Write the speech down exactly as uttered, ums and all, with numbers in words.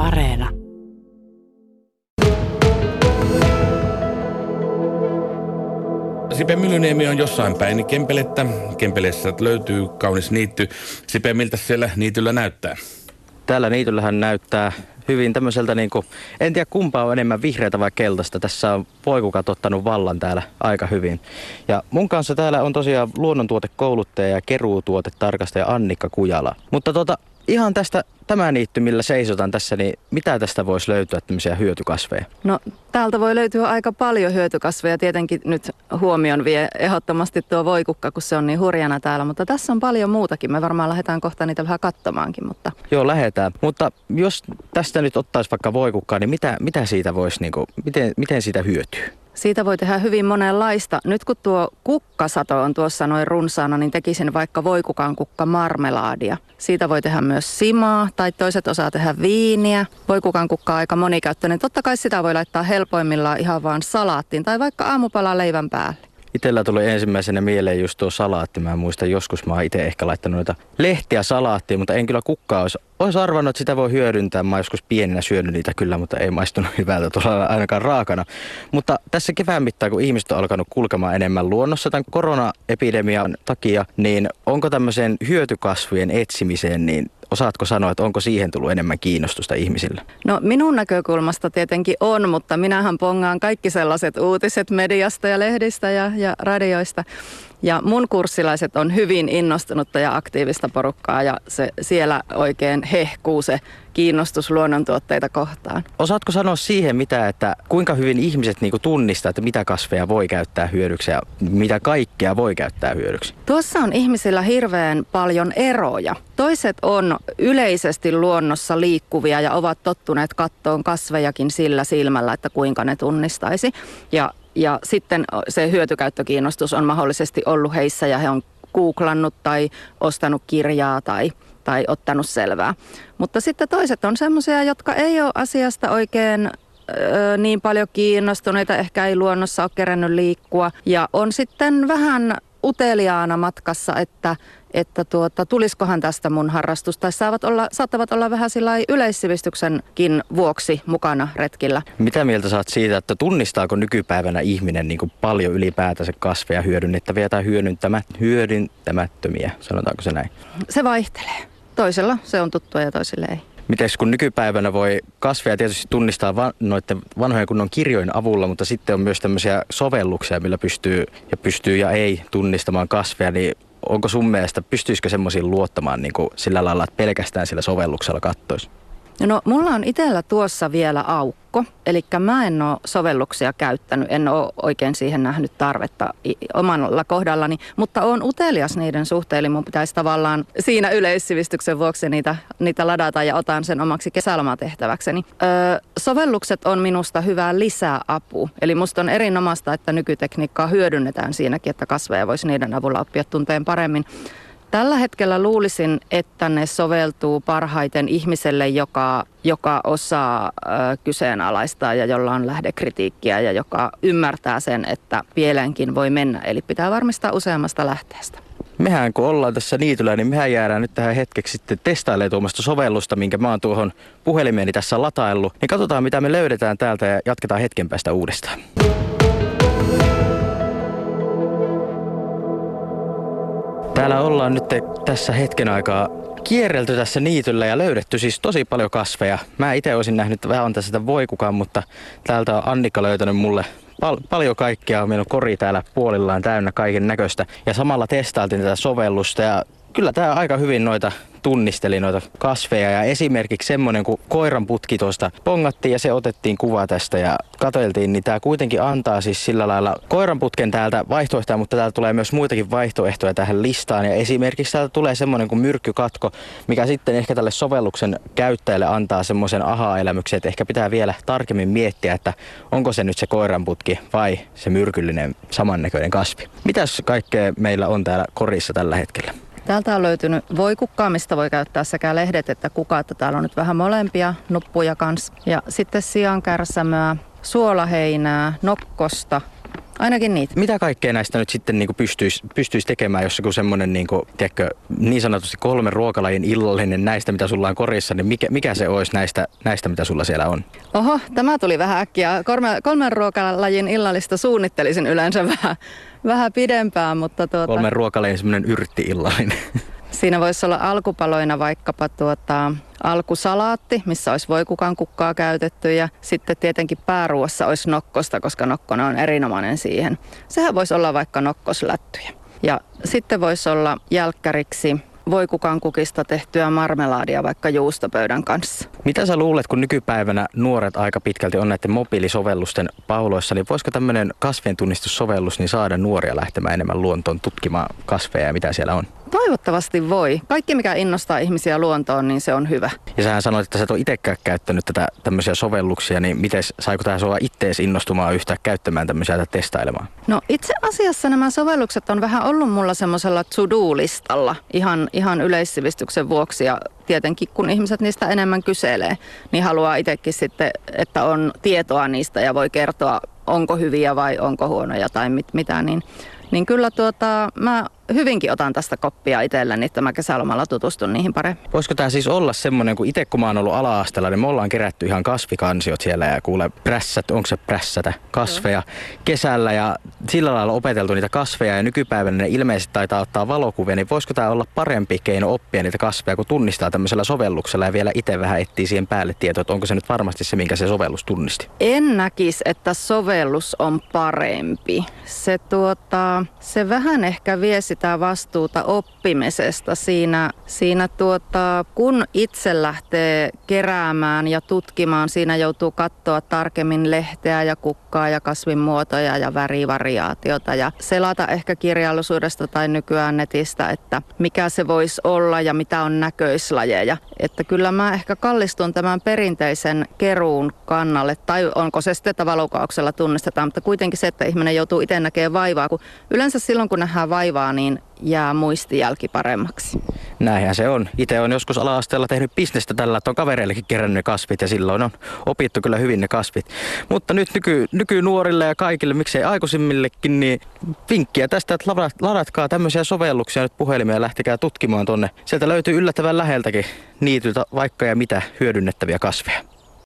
Areena. Sipe Myllyniemi on jossain päin Kempelettä. Kempeleessä löytyy kaunis niitty. Sipe, miltä siellä niityllä näyttää? Täällä niityllähän näyttää hyvin tämmöiseltä, niin kuin, en tiedä kumpaa on enemmän vihreätä vai keltaista. Tässä on voikukat ottanut vallan täällä aika hyvin. Ja mun kanssa täällä on tosiaan luonnontuotekouluttaja ja keruutuotetarkastaja Annikka Kujala. Mutta tota, ihan tästä tämä niitty, millä seisotaan tässä, niin mitä tästä voisi löytyä tämmöisiä hyötykasveja? No täältä voi löytyä aika paljon hyötykasveja. Tietenkin nyt huomioon vie ehdottomasti tuo voikukka, kun se on niin hurjana täällä. Mutta tässä on paljon muutakin. Me varmaan lähdetään kohta niitä vähän katsomaankin. Mutta... Joo, lähdetään. Mutta jos tästä nyt ottaisi vaikka voikukkaa, niin mitä, mitä siitä voisi, niin kuin, miten, miten siitä hyötyy? Siitä voi tehdä hyvin monenlaista. Nyt kun tuo kukkasato on tuossa noin runsaana, niin tekisin vaikka voikukan kukka marmelaadia. Siitä voi tehdä myös simaa tai toiset osaa tehdä viiniä. Voikukan kukka on aika monikäyttöinen. Totta kai sitä voi laittaa helpoimmillaan ihan vaan salaattiin tai vaikka aamupala leivän päälle. Itellä tuli ensimmäisenä mieleen just tuo salaatti. Mä muistan, joskus mä oon itse ehkä laittanut noita lehtiä salaattiin, mutta en kyllä kukkaa olisi. Olisi arvannut, että sitä voi hyödyntää. Mä oon joskus pienenä syönyt niitä kyllä, mutta ei maistunut hyvältä tuolla ainakaan raakana. Mutta tässä kevään mittaan, kun ihmiset on alkanut kulkemaan enemmän luonnossa tämän koronaepidemian takia, niin onko tämmöiseen hyötykasvien etsimiseen, niin osaatko sanoa, että onko siihen tullut enemmän kiinnostusta ihmisille? No minun näkökulmasta tietenkin on, mutta minähän pongaan kaikki sellaiset uutiset mediasta ja lehdistä ja, ja radioista. Ja mun kurssilaiset on hyvin innostunutta ja aktiivista porukkaa ja se siellä oikein hehkuu se kiinnostus luonnontuotteita kohtaan. Osaatko sanoa siihen mitä, että kuinka hyvin ihmiset niinku tunnistaa, että mitä kasveja voi käyttää hyödyksi ja mitä kaikkea voi käyttää hyödyksi? Tuossa on ihmisillä hirveän paljon eroja. Toiset on yleisesti luonnossa liikkuvia ja ovat tottuneet kattoon kasvejakin sillä silmällä, että kuinka ne tunnistaisi. Ja Ja sitten se hyötykäyttökiinnostus on mahdollisesti ollut heissä ja he on googlannut tai ostanut kirjaa tai, tai ottanut selvää. Mutta sitten toiset on semmoisia, jotka ei ole asiasta oikein ö, niin paljon kiinnostuneita, ehkä ei luonnossa ole kerännyt liikkua. Ja on sitten vähän uteliaana matkassa, että että tuota, tulisikohan tästä mun harrastus, tai saavat olla, saattavat olla vähän sillai yleissivistyksenkin vuoksi mukana retkillä. Mitä mieltä saat siitä, että tunnistaako nykypäivänä ihminen niin kuin paljon ylipäätänsä kasveja hyödynnettäviä tai hyödyntämättömiä, sanotaanko se näin? Se vaihtelee. Toisella se on tuttua ja toisille ei. Mites kun nykypäivänä voi kasveja tietysti tunnistaa van, noiden vanhojen kunnon kirjojen avulla, mutta sitten on myös tämmöisiä sovelluksia, millä pystyy ja pystyy ja ei tunnistamaan kasveja, niin onko sun mielestä, pystyisikö semmoisiin luottamaan niin kuin sillä lailla, että pelkästään sillä sovelluksella kattoisi? No mulla on itsellä tuossa vielä aukko, eli mä en ole sovelluksia käyttänyt, en ole oikein siihen nähnyt tarvetta omalla kohdallani, mutta olen utelias niiden suhteen, eli mun pitäisi tavallaan siinä yleissivistyksen vuoksi niitä, niitä ladata ja otan sen omaksi kesälomatehtäväkseni. Öö, sovellukset on minusta hyvä lisäapu, eli musta on erinomaista, että nykytekniikkaa hyödynnetään siinäkin, että kasveja voisi niiden avulla oppia tunteen paremmin. Tällä hetkellä luulisin, että ne soveltuu parhaiten ihmiselle, joka, joka osaa ö, kyseenalaistaa ja jolla on lähdekritiikkiä ja joka ymmärtää sen, että pieleenkin voi mennä. Eli pitää varmistaa useammasta lähteestä. Mehän kun ollaan tässä niityllä, niin mehän jäädään nyt tähän hetkeksi sitten testailemaan tuommoista sovellusta, minkä mä oon tuohon puhelimeeni tässä lataillut. Niin katsotaan, mitä me löydetään täältä ja jatketaan hetken päästä uudestaan. Täällä ollaan nyt tässä hetken aikaa kierrelty tässä niityllä ja löydetty siis tosi paljon kasveja. Mä itse olisin nähnyt vähän tässä sitä voikukaan, mutta täältä on Annikka löytänyt mulle pal- paljon kaikkea. Meillä on kori täällä puolillaan täynnä kaiken näköistä. Ja samalla testailtiin tätä sovellusta ja kyllä tää aika hyvin noita tunnisteli noita kasveja ja esimerkiksi semmoinen kun koiranputki tuosta pongattiin ja se otettiin kuva tästä ja katseltiin, niin tää kuitenkin antaa siis sillä lailla koiranputken täältä vaihtoehtoja, mutta täältä tulee myös muitakin vaihtoehtoja tähän listaan ja esimerkiksi täältä tulee semmoinen kuin myrkkykatko, mikä sitten ehkä tälle sovelluksen käyttäjälle antaa semmoisen aha-elämyksen, että ehkä pitää vielä tarkemmin miettiä, että onko se nyt se koiranputki vai se myrkyllinen samannäköinen kasvi. Mitäs kaikkea meillä on täällä korissa tällä hetkellä? Täältä on löytynyt voikukkaa, mistä voi käyttää sekä lehdet että kukat. Täällä on nyt vähän molempia nuppuja kanssa. Ja sitten siankärsämöä, suolaheinää, nokkosta, ainakin niitä. Mitä kaikkea näistä nyt sitten niin pystyisi, pystyisi tekemään, jos joku semmoinen niin, tiedätkö, niin sanotusti kolmen ruokalajin illallinen näistä, mitä sulla on korissa, niin mikä, mikä se olisi näistä, näistä, mitä sulla siellä on? Oho, tämä tuli vähän äkkiä. Kolme, kolmen ruokalajin illallista suunnittelisin yleensä vähän, vähän pidempään, mutta tuota... Kolmen ruokalajin semmoinen yrtti-illallinen. Siinä voisi olla alkupaloina vaikkapa tuota, alkusalaatti, missä olisi voikukan kukkaa käytetty ja sitten tietenkin pääruoassa olisi nokkosta, koska nokkona on erinomainen siihen. Sehän voisi olla vaikka nokkoslättyjä. Ja sitten voisi olla jälkkäriksi voikukan kukista tehtyä marmelaadia vaikka juustopöydän kanssa. Mitä sä luulet, kun nykypäivänä nuoret aika pitkälti on näiden mobiilisovellusten pauloissa, niin voisiko tämmöinen kasvien tunnistussovellus niin saada nuoria lähtemään enemmän luontoon tutkimaan kasveja ja mitä siellä on? Toivottavasti voi. Kaikki, mikä innostaa ihmisiä luontoon, niin se on hyvä. Ja sähän sanoit, että sä et ole itsekään käyttänyt tätä tämmöisiä sovelluksia, niin miten saiko tämä sua ittees innostumaan yhtään käyttämään tämmöisiä tai testailemaan? No itse asiassa nämä sovellukset on vähän ollut mulla semmoisella to-do-listalla ihan, ihan yleissivistyksen vuoksi ja tietenkin kun ihmiset niistä enemmän kyselee, niin haluaa itsekin sitten, että on tietoa niistä ja voi kertoa, onko hyviä vai onko huonoja tai mit, mitä, niin, niin kyllä tuota, mä hyvinkin otan tästä koppia itselleni, että mä kesälomalla tutustun niihin paremmin. Voisiko tämä siis olla semmoinen, kun itse kun mä oon ollut ala-asteella, niin me ollaan kerätty ihan kasvikansiot siellä ja kuule prässät, onko se prässätä, kasveja mm. kesällä ja sillä lailla opeteltu niitä kasveja ja nykypäivänä ne ilmeisesti taitaa ottaa valokuvia, niin voisiko tämä olla parempi keino oppia niitä kasveja, kun tunnistaa tämmöisellä sovelluksella ja vielä itse vähän etsii siihen päälle tietoa, että onko se nyt varmasti se, minkä se sovellus tunnisti? En näkisi, että sovellus on parempi. Se, tuota, se vähän ehkä vie sitä vastuuta oppimisesta siinä, siinä tuota, kun itse lähtee keräämään ja tutkimaan, siinä joutuu katsoa tarkemmin lehteä ja kukkaa ja kasvin muotoja ja värivariaatiota ja selata ehkä kirjallisuudesta tai nykyään netistä, että mikä se voisi olla ja mitä on näköislajeja. Että kyllä mä ehkä kallistun tämän perinteisen keruun kannalle, tai onko se sitten, että valokauksella tunnistetaan, mutta kuitenkin se, että ihminen joutuu itse näkemään vaivaa, kun yleensä silloin kun nähdään vaivaa, niin jää muistijälki paremmaksi. Näinhän se on. Itse on joskus ala-asteella tehnyt bisnestä tällä, että on kavereillekin kerännyt ne kasvit ja silloin on opittu kyllä hyvin ne kasvit. Mutta nyt nyky, nykynuorille ja kaikille, miksei aikuisimmillekin, niin vinkkiä tästä, että ladatkaa tämmöisiä sovelluksia nyt puhelimia ja lähtekää tutkimaan tonne. Sieltä löytyy yllättävän läheltäkin niityltä vaikka ja mitä hyödynnettäviä kasveja.